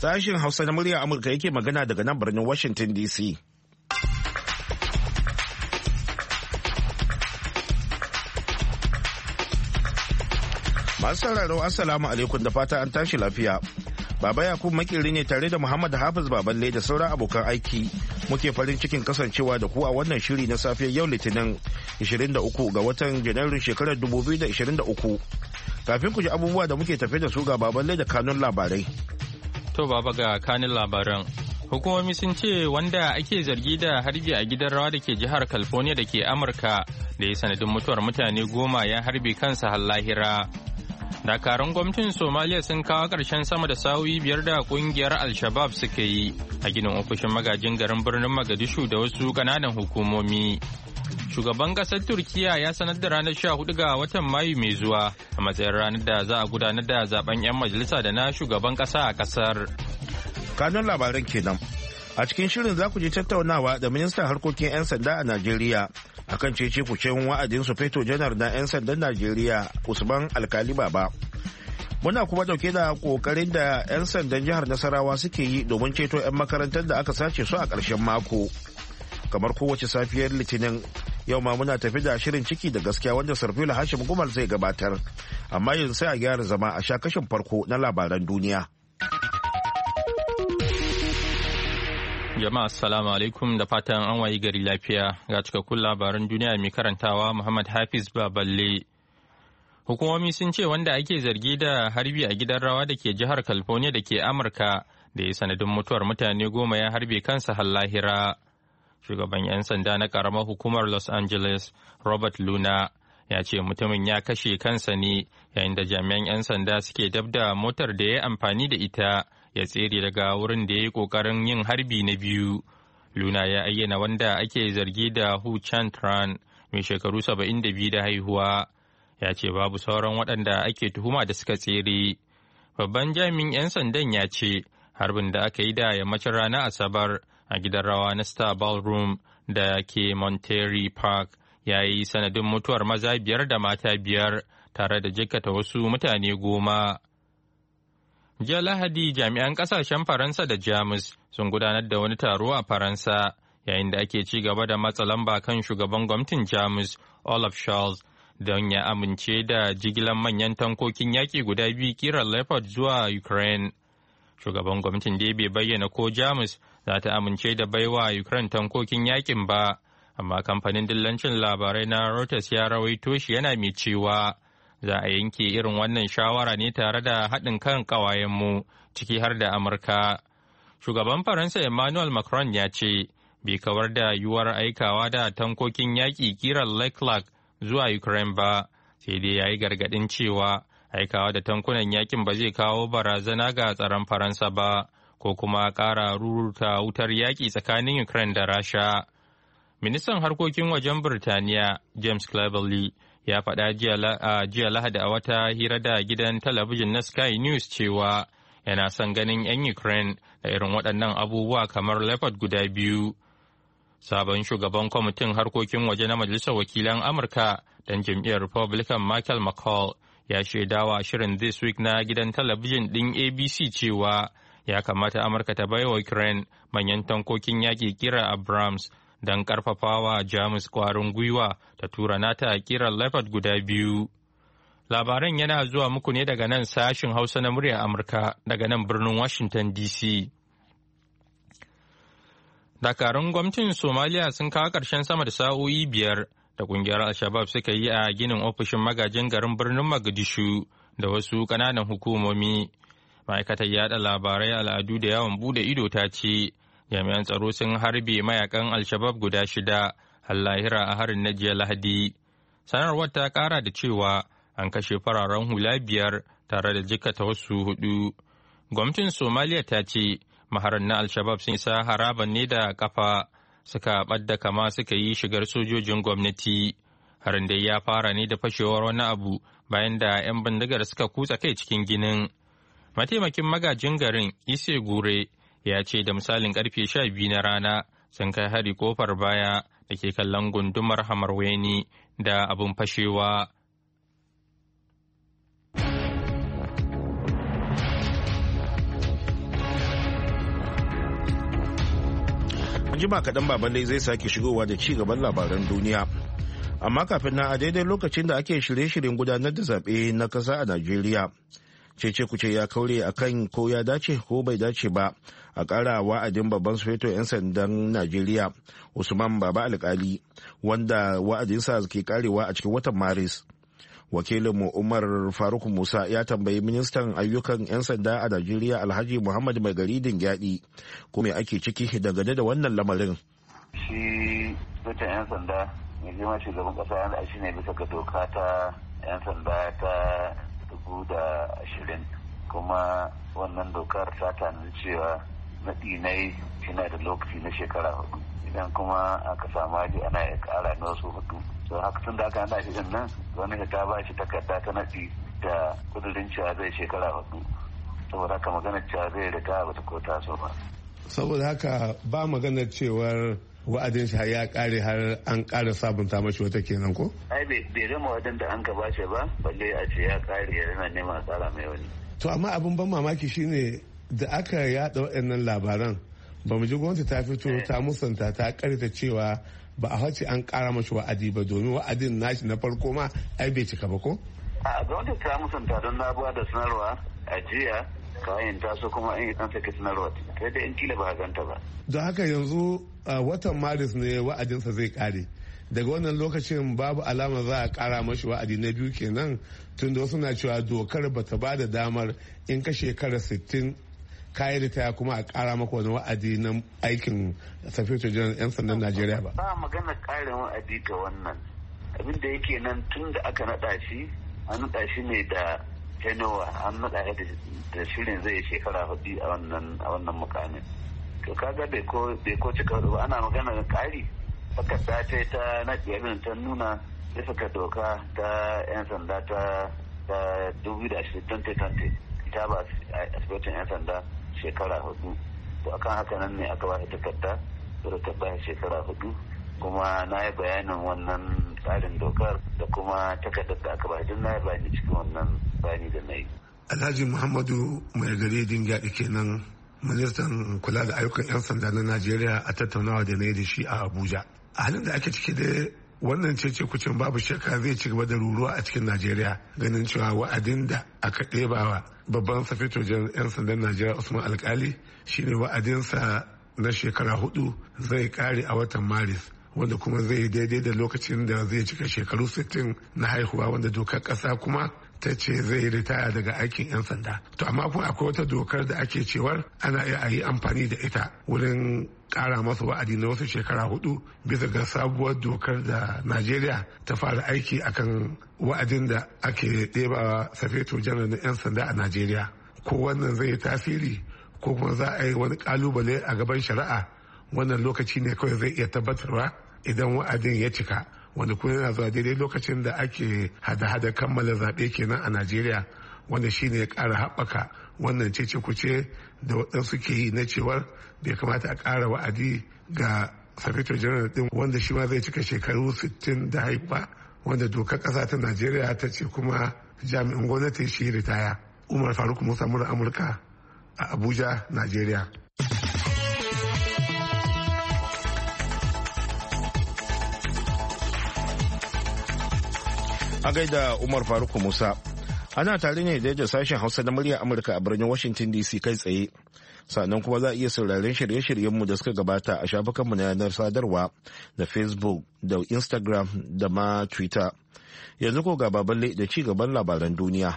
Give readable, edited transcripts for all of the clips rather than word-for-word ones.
Sashen Hausa na murya Amurka yake magana daga nan birnin Washington DC. Masu sauraro Assalamu alaikum da fata an tashi lafiya. Baba Yakubu makiri ne tare da Muhammad Hafiz Baballe da sauran abokan aiki. Muke farin cikin kasancewa da ku a wannan shiri na safiyar yau Litinin 23 ga watan Janairun shekarar 2023. Kafin ku ji abubuwa da muke tafe da su ga Baballe da kanun labarai. To baba ga kanin labaran. Hukumomi sun ce wanda ake zargi da harbi a gidan rawa da ke jihar California da ke Amurka da ya sanadin mutuwar mutane 10 ya harbe kansa har lahira. Dakarun gwamnatin Somaliya sun kawo ƙarshen sama da sa'o'i 5 da ƙungiyar Al-Shabab suka yi a ginin ofishin magajin garin birnin Mogadishu da wasu ƙananan hukumomi. Shugaban ƙasar Turkiya ya sanar da ranar 14 ga watan Mayu mai zuwa a matsayin ranar da za a gudanar da zaben 'yan majalisa da na shugaban ƙasa a ƙasar. Kanun labaran kenan. A cikin shirin za ku ji tattaunawa da ministan harkokin 'yan sanda a Najeriya akan cece kucin wa'adin sufeto janar na 'yan sandan Najeriya Usman Alkali Baba. Muna kuma dauke da kokarin da 'yan sandan jihar Nasarawa suke yi domin ceto 'yan makarantar da aka sace su a ƙarshen mako. Kamar kowace safiyar Litinin, yau ma muna tafi da shirin ciki da gaskiya wanda Sarfila Hashim Gumal zai gabatar. Amma yanzu sai a gyara zama a sha kashin farko na labaran duniya. Jama'a assalamu alaikum da fatan an wayi gari lafiya ga cikakkun labaran duniya mai karantawa Muhammad Hafiz Baballe. Hukumomi sun ce wanda ake zargi da harbi a gidan rawa da ke jihar California da ke Amurka da ya sanadin mutuwar mutane 10 ya harbe kansa har lahira. Shugaban 'yan sanda na karamar hukumar Los Angeles, Robert Luna, ya ce mutumin ya kashe kansa ne yayin da jami'an 'yan sanda suke dab da motar da ya amfani da ita ya tsere daga wurin da ya yi ƙoƙarin yin harbi na biyu. Luna ya ayyana wanda ake zargi da Hu Chantran, mai shekaru 72 da haihuwa. Ya ce babu sauran waɗanda ake tuhuma da suka tsere. Babban jami'in 'yan sandan ya ce harbin da aka yi da yammacin ranar Asabar a gidan rawa na Star Ballroom da ke Monterey Park ya yi sanadin mutuwar maza 5 da mata 5 tare da jikkata wasu mutane 10. Jiya Lahadi jami'an kasashen Faransa da Jamus sun gudanar da wani taro a Faransa yayin da ake ci gaba da matsa lamba kan shugaban gwamnatin Jamus Olaf Scholz don ya amince da jigilar manyan tankokin yaƙi guda 2 kiran Leopard zuwa Ukraine. Shugaban gwamnatin da bai bayyana ko Jamus za ta amince da baiwa Ukraine tankokin yaƙin ba, amma kamfanin dillancin labarai na Reuters ya rawaito shi yana mai cewa za a yanke irin wannan shawara ne tare da haɗin kan ƙawayenmu ciki har da Amurka. Shugaban Faransa Emmanuel Macron ya ce bai kawar da yiwuwar aikawa da tankokin yaƙi kiran Leclerc zuwa Ukraine ba, sai dai ya yi gargaɗin cewa aikawa da tankunan yaƙin ba zai kawo barazana ga tsaron Faransa ba ko kuma ƙara rurruta wutar yaƙi tsakanin Ukraine da Rasha. Ministan harkokin wajen Birtaniya James Cleverly ya faɗa jiya Lahadi a wata hira da gidan talabijin na Sky News cewa yana son ganin 'yan Ukraine da irin waɗannan abubuwa kamar Leopard guda 2. Sabon shugaban kwamitin harkokin waje na Majalisar Wakilan Amurka dan jam'iyyar Republican Michael McCall ya shaidawa shirin This Week na gidan talabijin ɗin ABC cewa ya kamata Amurka ta baiwa Ukraine manyan tankokin yaƙi kira Abrams don ƙarfafawa Jamus ƙwarin gwiwa ta tura nata kiran Leopard guda 2. Labaran yana zuwa muku ne daga nan sashin Hausa na muryar Amurka daga nan birnin Washington DC. Dakarun gwamnatin Somaliya sun kawo ƙarshen sama da sa'o'i 5 da ƙungiyar Al-Shabab suka yi a ginin ofishin magajin garin birnin Mogadishu da wasu ƙananan hukumomi. Ma'aikatar yaɗa labarai, al'adu da yawon bude ido ta ce jami'an tsaro sun harbe mayakan Al-Shabab guda 6 har lahira a harin na jiya Lahadi. Sanarwar ta kara da cewa an kashe fararen hula 5 tare da jikkata wasu 4. Gwamnatin Somaliya ta ce maharan na Al-Shabab sun isa haraban ne da kafa suka ɓadda kama suka yi shigar sojojin gwamnati. Harin dai ya fara ne da fashewar wani abu bayan da 'yan bindigar suka kutsa kai cikin ginin. Mataimakin magajin garin Ise Gure ya ce da misalin karfe 12 na rana sun kai hari kofar baya da ke kallon gundumar Hamarweni da abin fashewa. jima kaɗan baban zai sake shigowa da ci gaban labaran duniya. Amma kafin na a daidai lokacin da ake shirye-shiryen gudanar da zaɓe na ƙasa a Najeriya. Cece kuce ya kaure akan ko ya dace ko bai dace ba a ƙara wa'adin babban sufeto 'yan sandan Najeriya Usman Baba Alkali wanda wa'adinsa ke karewa a cikin watan Maris. Wakilinmu Umar Faruk Musa ya tambayi ministan ayyukan 'yan sanda a Najeriya Alhaji Muhammad Maigari Dingyadi ko me ake ciki dangane da wannan lamarin. Shi sufeton 'yan sanda mai girma shugaban ƙasa yana shi ne bisa ga doka ta 'yan sanda ta 2020 kuma wannan dokar ta tanadi cewa naɗi ne yana da lokaci na shekara 4 idan kuma aka samu haji ana ya ƙara na wasu 4 to haka tun da aka hana shi din nan wani ta ba shi takarda ta naɗi da kudurin cewa zai shekara 4 saboda haka maganar cewa zai riga ba ta ko taso ba. Saboda haka ba maganar cewar wa'adin shi ya kare har an kara sabunta mashi wata kenan ko? Ai bai gama wadanda an ka bashi ba balle a ce ya kare yana neman tsara mai wani. To amma abin ban mamaki shine da aka yada waɗannan labaran ba mu ji gwamnati ta fito ta musanta ta karita cewa ba a hace an kara mashi wa'adi ba domin wa'adin nashi na farko ma ai bai cika ba ko? A gwamnati ta musanta don na ba da sanarwa a jiya kayan taso kuma an yi ɗan sake sanarwa sai da in kila ba ganta ba. Don haka yanzu watan Maris ne wa'adinsa zai kare. Daga wannan lokacin babu alama za a kara mashi wa'adi na biyu kenan tunda wasu na cewa dokar bata ba da damar in ka shekara 60 kayi ritaya kuma a kara maka wani wa'adi na aikin safeto jiran 'yan sandan Najeriya ba. Ba magana karin wa'adi ga wannan. Abin da yake nan tun da aka naɗa shi an naɗa shi ne da Genoa an naɗa da shirin zai shekara 4 a wannan mukamin. To kaga bai ko cika ba ana magana da kari takarda ce ta naɗi abin ta nuna bisa ga doka ta 'yan sanda ta 2020 ta ba asibitin 'yan sanda shekara 4 to akan haka nan ne aka ba shi takarda da ta ba shekara 4 kuma na yi bayanin wannan tsarin dokar da kuma takardar da aka ba shi na yi bayani cikin wannan bayani da na yi. Alhaji Muhammadu Maigari Dingyadi kenan ministan kula da ayyukan 'yan sanda na Najeriya a tattaunawa da na yi da shi a Abuja. A halin da ake ciki da wannan cece kucin babu shakka zai ci gaba da ruruwa a cikin Najeriya ganin cewa wa'adin da aka ɗebawa babban safetojin 'yan sandan Najeriya Usman Alkali shine wa'adinsa na shekara 4 zai kare a watan Maris wanda kuma zai daidai da lokacin da zai cika shekaru 60 na haihuwa wanda dokar ƙasa kuma ta ce zai ritaya daga aikin 'yan sanda. To amma kuma akwai wata dokar da ake cewar ana iya yi amfani da ita wurin kara masa wa'adi na wasu shekara 4 bisa ga sabuwar dokar da Najeriya ta fara aiki akan wa'adin da ake ɗebawa safeto janar na 'yan sanda a Najeriya. Ko wannan zai yi tasiri ko kuma za a yi wani kalubale a gaban shari'a wannan lokaci ne kawai zai iya tabbatarwa idan wa'adin ya cika. Wanda kuma yana zuwa daidai lokacin da ake hada-hada kammala zaɓe kenan a Najeriya wanda shine ya ƙara haɓaka wannan cece kuce da waɗansu ke yi na cewar bai kamata a ƙara wa'adi ga safeto janar ɗin wanda shi ma zai cika shekaru 60 da haifa wanda dokar ƙasa ta Najeriya ta ce kuma jami'in gwamnati shi ritaya. Umar Faruk Musa mura Amurka a Abuja, Najeriya. A gaida Umar Faruk Musa. Ana tare ne da sashen Hausa na murya Amurka a birnin Washington DC kai tsaye. Sannan kuma za a iya sauraren shirye-shiryenmu da suka gabata a shafukanmu na yanar sadarwa da Facebook da Instagram da ma Twitter. Yanzu ko ga baballe da ci gaban labaran duniya.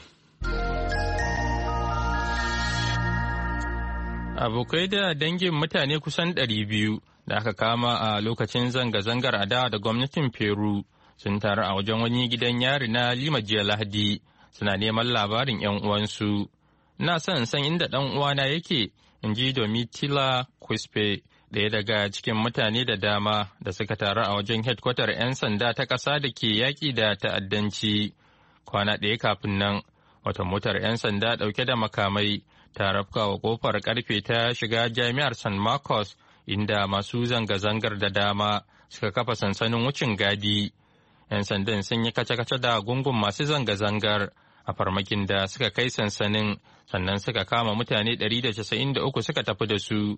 Abokai da dangin mutane kusan 200 da aka kama a lokacin zanga-zangar adawa da gwamnatin Peru sun taru a wajen wani gidan yari na Lima jiya Lahadi suna neman labarin 'yan uwansu. Na san inda ɗan uwana yake, in ji Domitila Quispe, ɗaya daga cikin mutane da dama da suka taru a wajen hedkwatar 'yan sanda ta ƙasa da ke yaƙi da ta'addanci. Kwana ɗaya kafin nan, wata motar 'yan sanda ɗauke da makamai ta rafka wa ƙofar ƙarfe ta shiga jami'ar San Marcos, inda masu zanga-zangar da dama suka kafa sansanin wucin gadi. 'Yan sandan sun yi kace-kace da gungun masu zanga-zangar a farmakin da suka kai sansanin, sannan suka kama mutane 193 suka tafi da su.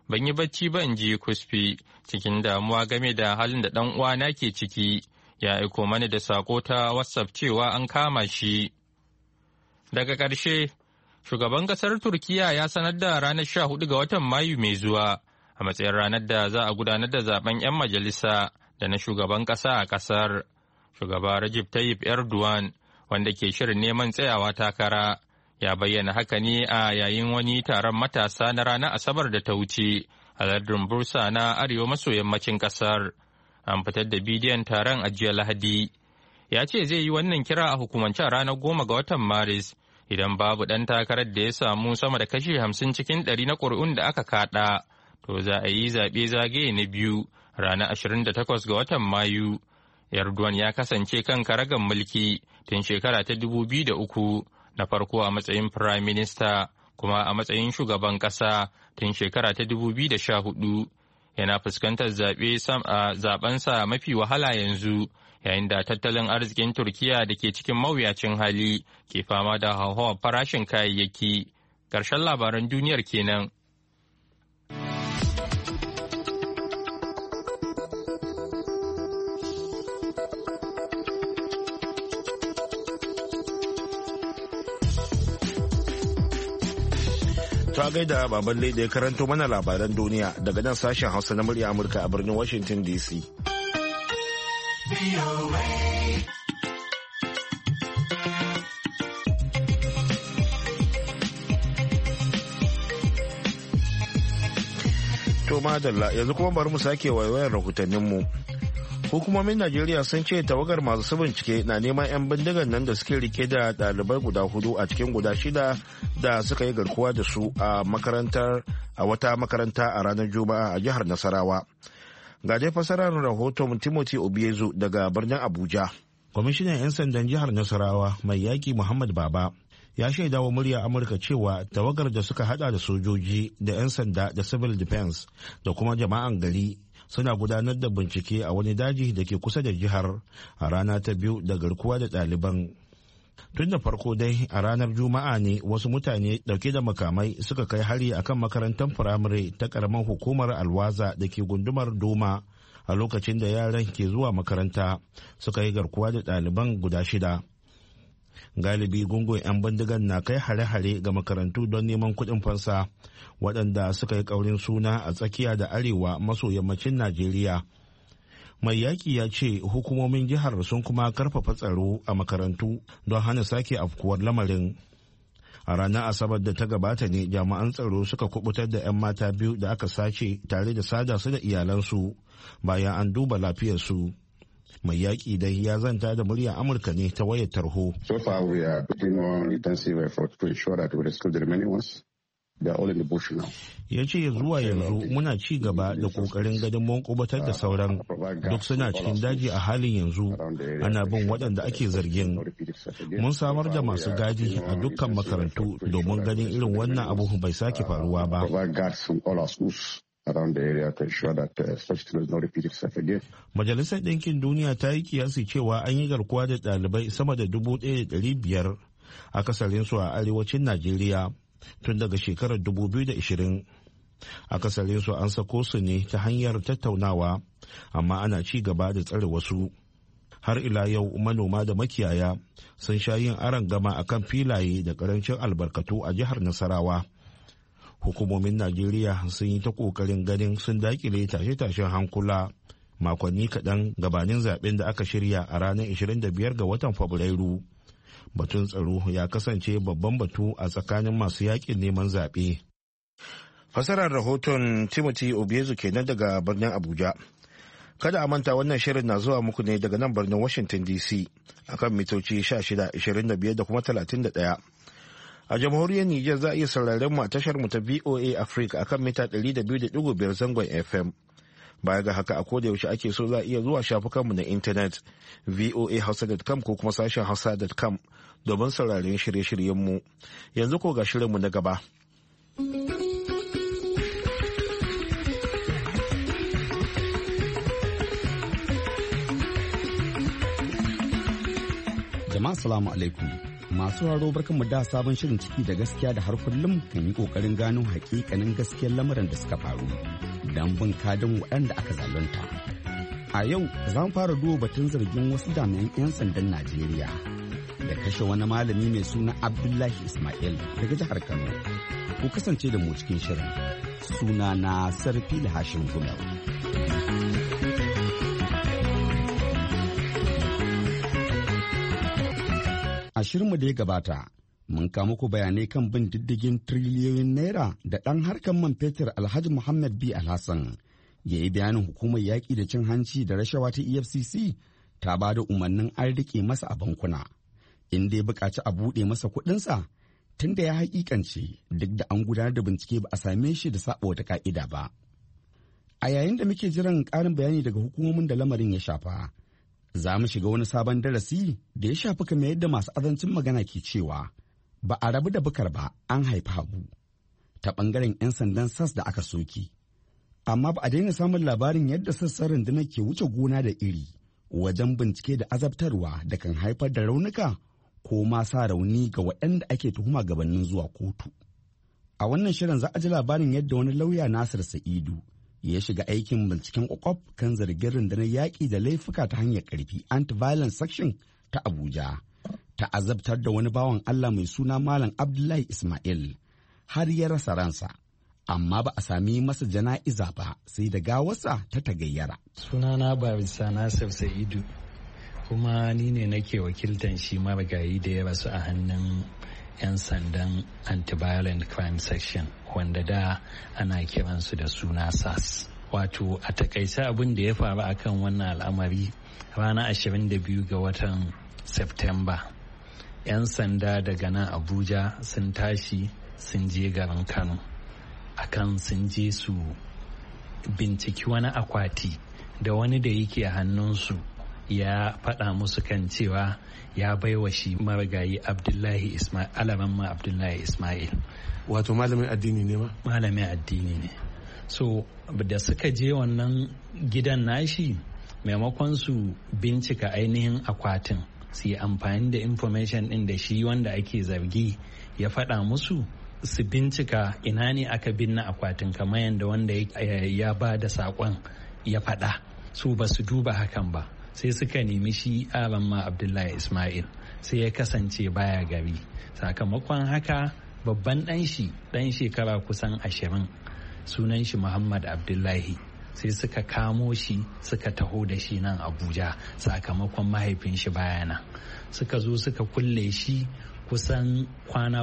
ban yi bacci ba, in ji Kusfi, cikin damuwa game da halin da ɗan uwana ke ciki. Ya aiko mani da sako ta WhatsApp cewa an kama shi. Daga ƙarshe, shugaban ƙasar Turkiyya ya sanar da ranar 14 ga watan Mayu mai zuwa a matsayin ranar da za a gudanar da zaben 'yan majalisa da na shugaban ƙasa a ƙasar. Shugaba Recep Tayyip Erdogan, wanda ke shirin neman tsayawa takara, ya bayyana haka ne a yayin wani taron matasa na ranar Asabar da ta wuce a lardin Bursa na arewa maso yammacin ƙasar. An fitar da bidiyon taron a jiya Lahadi. Ya ce zai yi wannan kira a hukumance a ranar 10 ga watan Maris idan babu ɗan takarar da ya samu sama da kashi 50 cikin 100 na ƙuri'un da aka kaɗa, to za a yi zaɓe zagaye na biyu ranar 28 ga watan Mayu. Erdogan ya kasance kan karagan mulki tun shekara ta 2003, na farko a matsayin Prime Minister kuma a matsayin shugaban ƙasa tun shekara ta 2014. Yana fuskantar zaɓensa mafi wahala yanzu, yayin da tattalin arzikin Turkiyya da ke cikin mawuyacin hali ke fama da hauhawar farashin kayayyaki. Ƙarshen labaran duniyar kenan. Ta gaida baban da ya karanto mana labaran duniya daga nan sashen Hausa na murya Amurka a birnin Washington DC. To madalla, yanzu kuma bari mu sake waiwayar rahotanninmu. Hukumomin Najeriya sun ce tawagar masu bincike na neman 'yan bindigan nan da suke rike da ɗalibai guda 4 a cikin guda 6 da suka yi garkuwa da su a wata makaranta a ranar Juma'a a jihar Nasarawa. Ga dai fasarar rahoton Timothy Obiezu daga birnin Abuja. Kwamishinan 'yan sandan jihar Nasarawa mai yaki Muhammad Baba ya shaida wa murya Amurka cewa tawagar da suka hada da sojoji da 'yan sanda da civil defense da kuma jama'an gari suna gudanar da bincike a wani daji da ke kusa da jihar a rana ta biyu da garkuwa da ɗaliban. Tun da farko dai a ranar Juma'a ne wasu mutane dauke da makamai suka kai hari akan makarantar firamare ta karamar hukumar Alwaza da ke gundumar Doma a lokacin da yaran ke zuwa makaranta, suka yi garkuwa da ɗaliban guda 6. Galibi gungun 'yan bindigan na kai hare-hare ga makarantu don neman kuɗin fansa, waɗanda suka yi ƙaurin suna a tsakiya da arewa maso yammacin Najeriya. Mai yaƙi ya ce hukumomin jihar sun kuma karfafa tsaro a makarantu don hana sake afkuwar lamarin. A ranar Asabar da ta gabata ne jami'an tsaro suka kubutar da 'yan mata 2 da aka sace tare da sada su da iyalansu bayan an duba lafiyarsu. Mai yaƙi dai ya zanta da muryar Amurka ne ta wayar tarho. So far we are putting on intensive effort to ensure that we rescue the remaining ones. They are all in the bush now. Ya ce zuwa yanzu muna ci gaba da kokarin ganin mun kubatar da sauran, duk suna cikin daji a halin yanzu, ana bin waɗanda ake zargin. Mun samar da masu gadi a dukkan makarantu domin ganin irin wannan abu bai sake faruwa ba. Around the area to ensure that such things don't repeat itself again. Majalisar Ɗinkin Duniya ta yi kiyasi cewa an yi garkuwa da ɗalibai sama da 1,500 akasarinsu a arewacin Najeriya tun daga shekarar 2020. Akasarinsu an sako su ne ta hanyar tattaunawa, amma ana ci gaba da tsare wasu. Har ila yau manoma da makiyaya sun sha yin arangama akan filaye da karancin albarkatu a jihar Nasarawa. Hukumomin Najeriya sun yi ta ƙoƙarin ganin sun dakile tashe-tashen hankula makonni kaɗan gabanin zaben da aka shirya a ranar 25 ga watan Fabrairu. Batun tsaro ya kasance babban batu a tsakanin masu yaƙin neman zaɓe. Fasarar rahoton Timothy Obiezu kenan daga birnin Abuja. Kada a manta wannan shirin na zuwa muku ne daga nan birnin Washington DC akan mitoci 16, 25 da kuma 31. A jamhuriyar Nijar za a iya sauraren mu a tashar mu ta VOA Africa akan mita 200.5 zangon FM. Baya ga haka a koda yaushe ake so za a iya zuwa shafukanmu na intanet voahausa.com ko kuma sashen hausa.com domin sauraren shirye-shiryen mu. Yanzu ko ga shirinmu na gaba. Jama'a salamu alaikum. Masu raro barkanmu da sabon shirin ciki da gaskiya da har kullum kan yi kokarin gano hakikanin gaskiyar lamarin da suka faru don bin kadin waɗanda aka zalunta. A yau za mu fara duba batun zargin wasu jami'an 'yan sandan Najeriya da kashe wani malami mai suna Abdullahi Ismail daga jihar Kano. Ku kasance da mu cikin shirin. Suna na Sarfil Hashim Gumel. A shirinmu da ya gabata, mun kawo muku bayanai kan bin diddigin tiriliyoyin naira da ɗan harkar man fetur Alhaji Muhammad B. Alhassan ya yi bayanin hukumar yaƙi da cin hanci da rashawa ta EFCC ta ba da umarnin an riƙe masa a bankuna, inda ya buƙaci a buɗe masa kuɗinsa tun da ya haƙiƙance duk da an gudanar da bincike ba a same shi da saɓa wata ƙa'ida ba. A yayin da muke jiran ƙarin bayani daga hukumomin da lamarin ya shafa, za mu shiga wani sabon darasi da ya shafi kamar yadda masu azancin magana ke cewa ba a rabu da bukar ba an haifi hagu ta ɓangaren 'yan sandan SAS da aka soke. Amma ba a daina samun labarin yadda sassan rundunar ke wuce gona da iri wajen bincike da azabtarwa da kan haifar da raunuka ko ma sa rauni ga waɗanda ake tuhuma gabanin zuwa kotu. A wannan shirin za a ji labarin yadda wani lauya Nasir Sa'idu ya shiga aikin binciken kwakwaf kan zargin rundunar yaƙi da laifuka ta hanyar ƙarfi anti-violence section ta Abuja ta azabtar da wani bawan Allah mai suna Malam Abdullahi Ismail har ya rasa ransa, amma ba a sami masa jana'iza ba sai da gawarsa ta tagayyara. Sunana Barista Nasir Sa'idu, kuma ni ne nake wakiltan shi marigayi da ya rasu a hannun 'yan sandan anti-violent crime section wanda da ana kiransu da suna SAS. Wato a takaice abin da ya faru akan wannan al'amari ranar 22 ga watan September, 'yan sanda daga nan Abuja sun tashi sun je garin Kano akan sun je su binciki wani akwati da wani da yake a hannunsu ya faɗa musu kan cewa ya baiwa shi marigayi Abdullahi Ismail, alaramma Abdullahi Ismail. Wato malamin addini ne ma? Malamin addini ne. So da suka je wannan gidan nashi, maimakon su bincika ainihin akwatin, su yi amfani da information ɗin da shi wanda ake zargi ya faɗa musu, su bincika ina ne aka binne akwatin kamar yadda wanda ya ba da saƙon ya faɗa. Su ba su duba hakan ba. Sai suka nemi shi ma Abdullahi Ismail, sai ya kasance baya gari. Sakamakon haka babban ɗan shekara kusan 20, sunan shi Muhammad Abdullahi, sai suka kamo shi suka taho da shi nan Abuja sakamakon mahaifin shi bayana. Suka zo suka kulle shi kusan kwana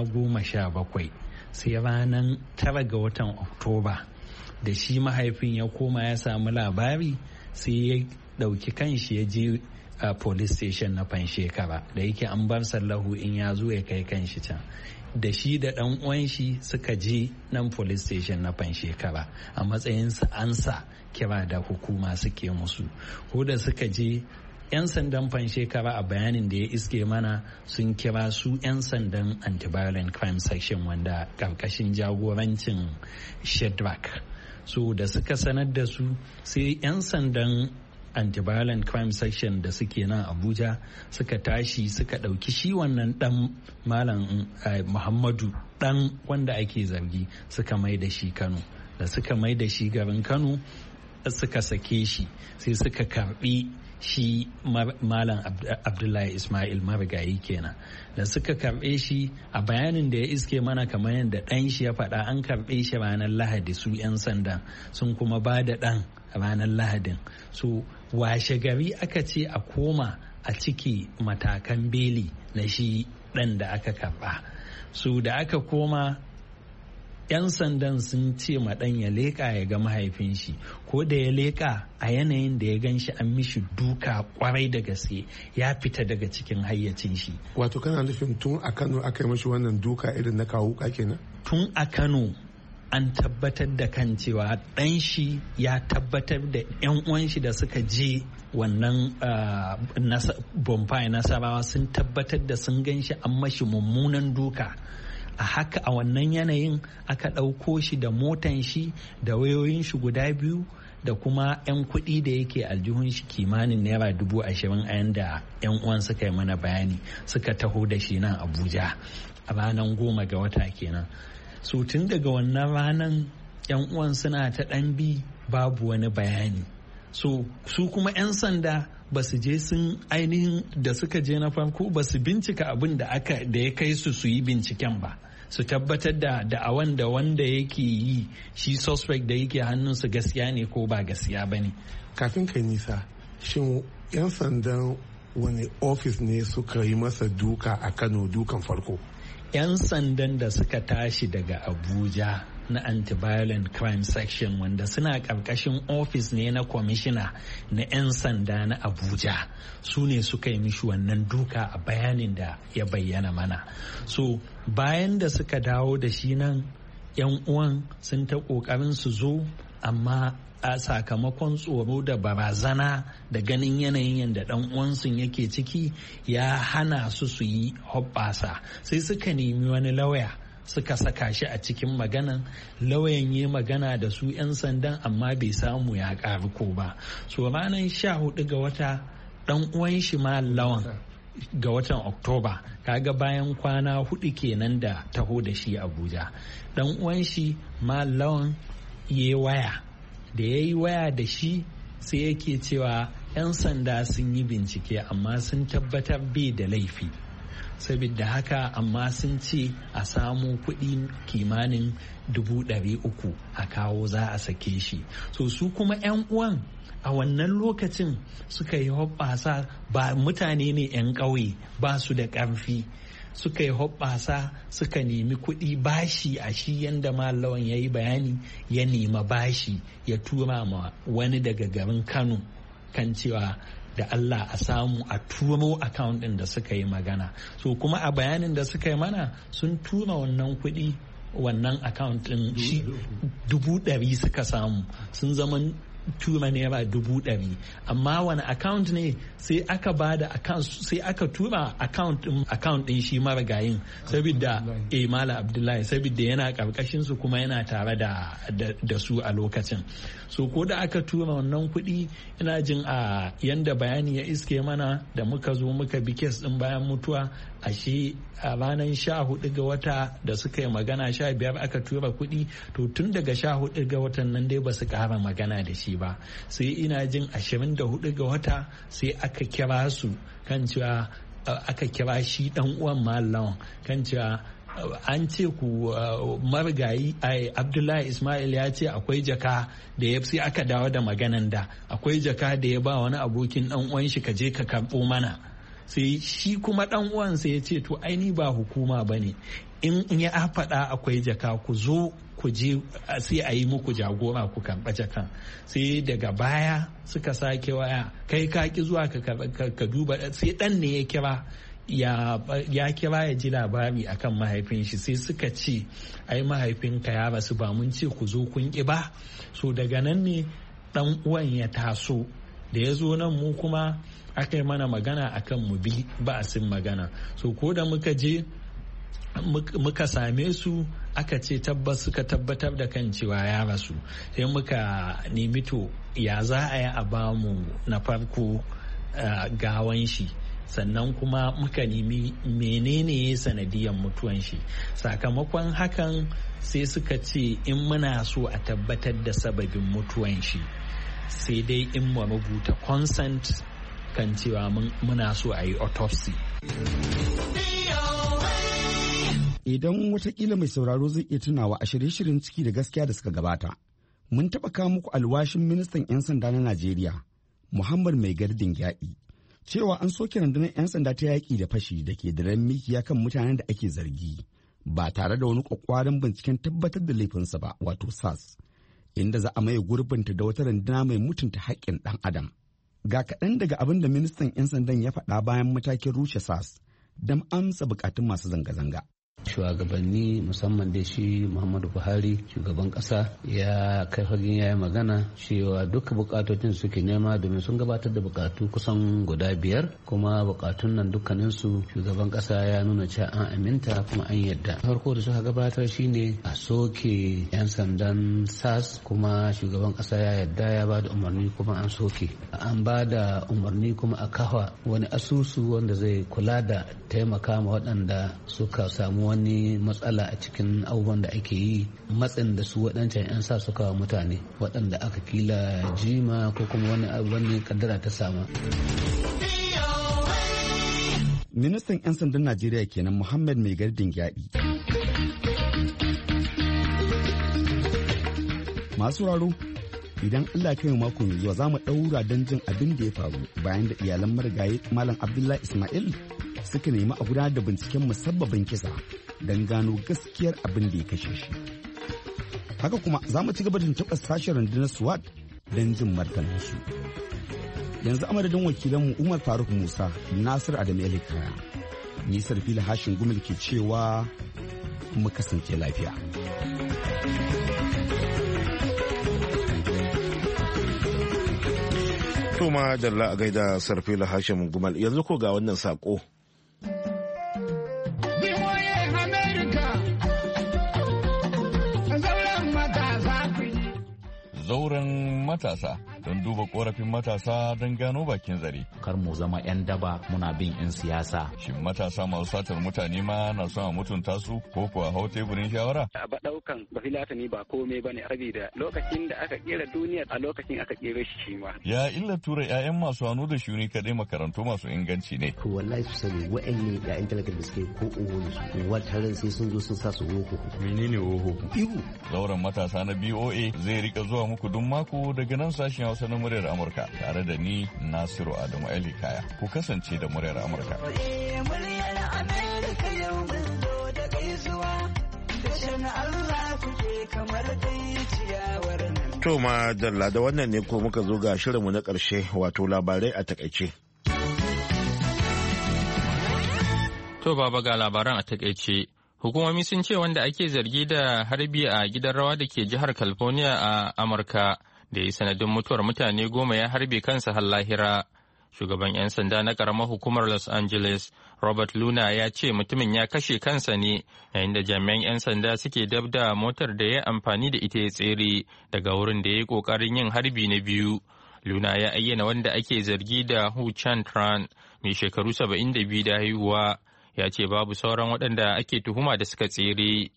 17, sai ranar 9 ga watan Oktoba da shi mahaifin ya koma ya samu labari, sai ya dauki kanshi ya je a police station na Fanshekara, da yake an bar sallahu in ya zo ya kai kanshi can. Da shi da dan uwan shi suka je nan police station na Fanshekara a matsayin su ansa kira da hukuma suke musu. Ko da suka je, 'yan sandan Fanshekara a bayanin da ya iske mana sun kira su 'yan sandan anti-violent crime section wanda karkashin jagorancin Shedrack. So da suka sanar da su, sai 'yan sandan anti-violent crime section da suke nan Abuja suka tashi suka ɗauki shi wannan ɗan Malam Muhammadu, ɗan wanda ake zargi, suka mai da shi Kano. Da suka mai da shi garin Kano suka sake shi, sai suka karbi shi Malam Abdullahi Ismail marigayi kenan. Da suka karbe shi, a bayanin da ya iske mana kamar yadda ɗan shi ya faɗa, an karbe shi ranar Lahadi, su 'yan sanda sun kuma ba da ɗan ranar Lahadin. So washe gari aka ce a koma a ciki matakan beli na shi ɗan da aka karɓa. So da aka koma, 'yan sandan sun ce ma ɗan ya leƙa ya ga mahaifin shi. Ko da ya leƙa, a yanayin da ya gan shi an mishi duka kwarai da gaske, ya fita daga cikin hayyacin shi. Wato kana nufin tun a Kano aka yi mashi wannan duka irin na kawo wuka kenan? Tun a Kano an tabbatar da kan cewa ɗan shi ya tabbatar da 'yan uwan shi da suka je wannan bonfire Nasarawa sun tabbatar da sun gan shi an mashi mummunan duka. A haka, a wannan yanayin aka ɗauko shi da motan shi da wayoyin shi guda biyu da kuma 'yan kuɗi da yake aljihun shi kimanin naira 20,000 a yanda 'yan uwan suka yi mana bayani suka taho da shi nan Abuja a ranar 10 ga wata kenan. So tun daga wannan ranar 'yan uwan suna ta ɗan bi babu wani bayani. So su kuma 'yan sanda ba su je sun ainihin da suka je na farko ba su bincika abin da ya kai su yi binciken ba, su tabbatar da da'awan da wanda yake yi shi suspect da yake hannunsu gaskiya ne ko ba gaskiya ba ne. Kafin kai nisa, shin 'yan sandan wani ofis ne suka yi masa duka a Kano dukan farko? 'Yan sandan da suka tashi daga Abuja na anti-violent crime section wanda suna ƙarƙashin ofis ne na kwamishina na 'yan sanda na Abuja, su ne suka yi mishi wannan duka a bayanin da ya bayyana mana. So bayan da suka dawo da shi nan, 'yan uwan sun ta ƙoƙarin su zo, amma a sakamakon tsoro da barazana da ganin yanayin yadda ɗan uwansu yake ciki ya hana su yi hoɓɓasa, sai suka nemi wani lauya suka saka shi a cikin maganan. Lauyan yi magana da su 'yan sandan amma bai samu ya ƙaru ko ba. So ranar 14 ga wata ɗan uwan shi ma Lawan ga watan Oktoba, kaga bayan kwana 4 kenan da taho da shi Abuja, ɗan uwan shi ma Lawan ya waya, da ya yi waya da shi sai yake cewa 'yan sanda sun yi bincike amma sun tabbatar bai da laifi, saboda haka amma sun ce a samu kuɗi kimanin 300,000 a kawo za a sake shi. So su kuma 'yan uwan a wannan lokacin suka yi hoɓɓasa, ba mutane ne 'yan ƙauye ba su da ƙarfi, suka yi hoɓɓasa suka nemi kuɗi bashi a shi yadda Lawan ya yi bayani, ya nema bashi ya tura ma wani daga garin Kano kan cewa da Allah a samu a turo account ɗin da suka yi magana. So kuma a bayanin da suka yi mana sun tura wannan kuɗi, wannan account ɗin shi 100,000 suka samu, sun zama tura naira 100,000, amma wani account ne sai aka ba da account, sai aka tura account din shi marigayin, saboda Mala Abdullahi, saboda yana karkashin su kuma yana tare da su a lokacin. So ko da aka tura wannan kuɗi, ina jin a yanda bayani ya iske mana da muka zo muka bi kes din bayan mutuwa, ashe a ranar 14 ga wata da suka yi magana 15 aka tura kuɗi, to tun daga 14 ga watan nan dai ba su ƙara magana da shi ba. Sai ina jin 24 ga wata sai aka kira su kan cewa aka kira shi dan uwan Lawan kan cewa an ce ku marigayi Abdullahi Ismail ya ce akwai jaka da ya, sai aka dawo da maganan da akwai jaka da ya ba wani abokin dan uwan shi ka je ka karɓo mana. Sai shi kuma dan uwan sai ya ce to aini ba hukuma bane, in ya faɗa akwai jaka ku zo ku je sai a yi muku jagora ku karɓa jakan. Sai daga baya suka sake waya, kai ka ki zuwa ka duba, sai dan ne ya kira ya kira ya ji labari akan mahaifin shi, sai suka ce ai mahaifinka ya rasu, ba mun ce ku zo kun ki ba. So daga nan ne dan uwan ya taso, da ya zo nan mu kuma aka yi mana magana akan mu bi ba'asin magana. So ko da muka je muka same su aka ce tabbas, suka tabbatar da kan cewa ya rasu, sai muka nemi to ya za a yi a bamu na farko gawan shi, sannan kuma muka nemi menene ya sanadiyan mutuwan shi. Sakamakon hakan sai suka ce in muna so a tabbatar da sababin mutuwan shi sai dai in mu rubuta consent kan cewa muna so a yi autopsy. Idan watakila mai sauraro zai iya tunawa a shirye-shiryen ciki da gaskiya da suka gabata, mun taɓa kawo muku alwashin ministan 'yan sanda na Najeriya, Muhammad Mai Gardin Gyaɗi, cewa an soke rundunar 'yan sanda ta yaƙi da fashi da ke da mikiya kan mutanen da ake zargi, ba tare da wani ƙwaƙwaran binciken tabbatar da laifinsa ba, wato SAS, inda za a maye gurbinta da wata runduna mai mutunta haƙƙin ɗan adam. Ga kaɗan daga abin da ministan 'yan sandan ya faɗa bayan matakin rushe SAS don amsa buƙatun masu zanga-zanga. Shugabanni musamman da shi Muhammadu Buhari shugaban kasa ya kai fagen ya yi magana cewa duka bukatocin suke nema domin sun gabatar da bukatu kusan guda 5 kuma bukatun nan dukkaninsu shugaban kasa ya nuna cewa an aminta kuma an yadda. Farko da suka gabatar shine a soke 'yan sandan SAS kuma shugaban kasa ya yadda ya ba da umarni kuma an soke. An ba da umarni kuma a kafa wani asusu wanda zai kula da taimaka ma waɗanda suka samu wani matsala a cikin abubuwan da ake yi, matsin da su waɗancan 'yan sa suka wa mutane waɗanda aka kila jima ko kuma wani kaddara ta sama. Ministan 'yan sandan Najeriya kenan Muhammad Mai Gardin Gyaɗi. Masu raro, idan Allah ya kai mako mai zuwa za mu ɗaura don jin abin da ya faru bayan da iyalan marigayi Malam Abdullahi Ismail suka nemi a gudanar da binciken musabbabin kisa don gano gaskiyar abin da ya kashe shi. Haka kuma za mu ci gaba da taɓa sashen rundunar SWAT don jin martaninsu. Yanzu a madadin wakilanmu Umar Faruk Musa, Nasir Adam Elikaya, Nisar Fili Hashin Gumil ke cewa mu kasance lafiya. Tuma Jalla a gaida Sarfila Hashim Gumal, yanzu ko ga wannan sako. Zauren matasa don duba korafin matasa don gano bakin zare. Kar mu zama 'yan daba muna bin 'yan siyasa. Shin matasa masu satar mutane ma na son a mutunta su ko kuwa hau teburin shawara? Ba daukan ba filatani ba komai bane saboda lokacin da aka kera duniya a lokacin aka kera shi ma. Ya illa tura 'ya'yan masu hannu da shuni kadai makarantu masu inganci ne. To wallahi su sani wa'anne 'ya'yan talakar da suke ko uwan su wataran sai sun zo sun sa su woho. Menene woho? Ihu. Zauren matasa na BOA zai rika zuwa muku duk mako daga nan sashen Hausa na muryar Amurka tare da ni Nasiru Adamu Ali Kaya. Ku kasance da muryar Amurka. To ma dalla da wannan ne ko muka zo ga shirinmu na ƙarshe wato labarai a takaice. To baba ga labaran a takaice. Hukumomi sun ce wanda ake zargi da harbi a gidan rawa da ke jihar California a Amurka da ya sanadin mutuwar mutane 10 ya harbe kansa har lahira. Shugaban 'yan sanda na ƙaramar hukumar Los Angeles, Robert Luna ya ce mutumin ya kashe kansa ne yayin da jami'an 'yan sanda suke dab da motar da ya amfani da ita ya tsere daga wurin da ya yi ƙoƙarin yin harbi na biyu. Luna ya ayyana wanda ake zargi da Hu Chan Tran mai shekaru 72 da haihuwa. Ya ce babu sauran waɗanda ake tuhuma da suka tsere.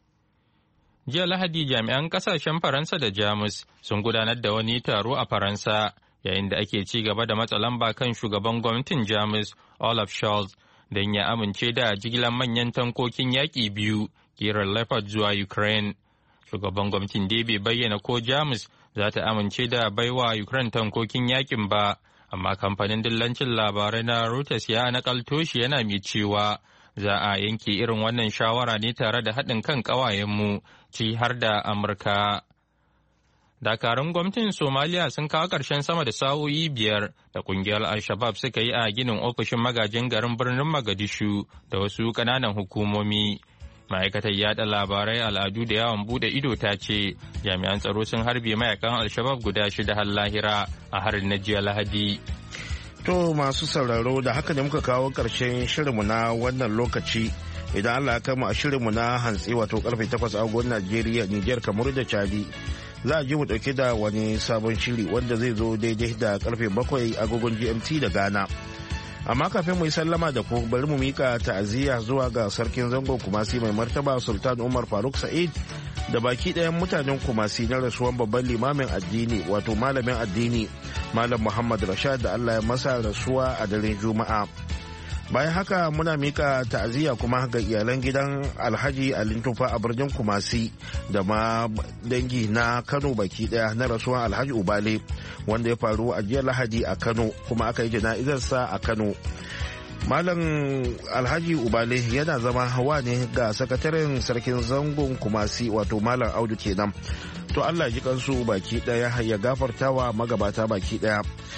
Jiya Lahadi jami'an ƙasashen Faransa da Jamus sun gudanar da wani taro a Faransa yayin da ake ci gaba da matsa lamba kan shugaban gwamnatin Jamus Olaf Scholz don ya amince da jigilar manyan tankokin yaƙi 2 ƙirar Leopard zuwa Ukraine. Shugaban gwamnatin dai bai bayyana ko Jamus za ta amince da baiwa Ukraine tankokin yaƙin ba. Amma kamfanin dillancin labarai na Reuters ya nakalto shi yana mai cewa za a yanke irin wannan shawara ne tare da haɗin kan ƙawayenmu ci har da Amurka. Dakarun gwamnatin Somaliya sun kawo ƙarshen sama da sa'o'i 5 da ƙungiyar Al-Shabaab suka yi a ginin ofishin magajin garin birnin Mogadishu da wasu ƙananan hukumomi. Ma'aikatar yada labarai al'adu da yawon bude ido ta ce jami'an tsaro sun harbe mayakan Al-Shabaab guda 6 har lahira a harin na jiya Lahadi. To masu sauraro da haka ne muka kawo ƙarshen shirinmu na wannan lokaci. Idan Allah ya kama a shirinmu na hantsi wato karfe 8 agogon Najeriya, Nijar, Kamaru da Chadi. Za a ji mu ɗauke da wani sabon shiri wanda zai zo daidai da karfe 7 agogon GMT da Ghana. Amma kafin mu yi sallama da ku bari mu mika ta'aziyya zuwa ga sarkin zango Kumasi mai martaba Sultan Umar Faruk Sa'id da baki ɗayan mutanen Kumasi na rasuwan babban limamin addini wato malamin addini Malam Muhammad Rashad da Allah ya masa rasuwa a daren Juma'a. Bayan haka muna mika ta'aziyya kuma ga iyalan gidan Alhaji Alintufa a birnin Kumasi da ma dangi na Kano baki daya na rasuwan Alhaji Ubale wanda ya faru a jiya Lahadi a Kano kuma aka yi jana'izarsa a Kano. Malam Alhaji Ubale yana zama hawa ne ga sakataren sarkin zangon Kumasi wato Malam Audu kenan. To Allah ji kansu baki daya ya gafartawa magabata baki daya.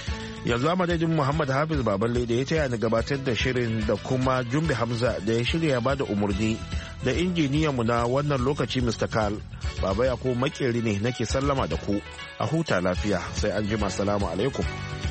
yanzu a madadin Muhammad Hafiz Baballe da ya taya ni gabatar da shirin da kuma Jumbe Hamza da ya shirya ba da umarni da injiniyanmu na wannan lokaci Mr. Karl. Baba Yakubu makeri ne nake sallama da ku a huta lafiya sai an jima. Salamu alaikum.